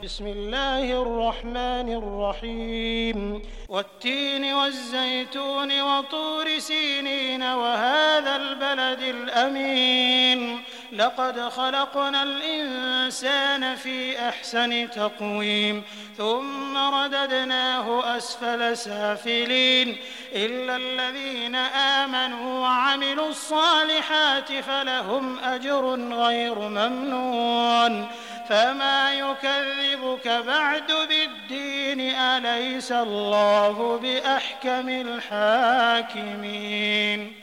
بسم الله الرحمن الرحيم والتين والزيتون وطور سينين وهذا البلد الأمين لقد خلقنا الإنسان في أحسن تقويم ثم رددناه أسفل سافلين إلا الذين آمنوا وعملوا الصالحات فلهم أجر غير ممنون فما يكذبك بعد بالدين أليس الله بأحكم الحاكمين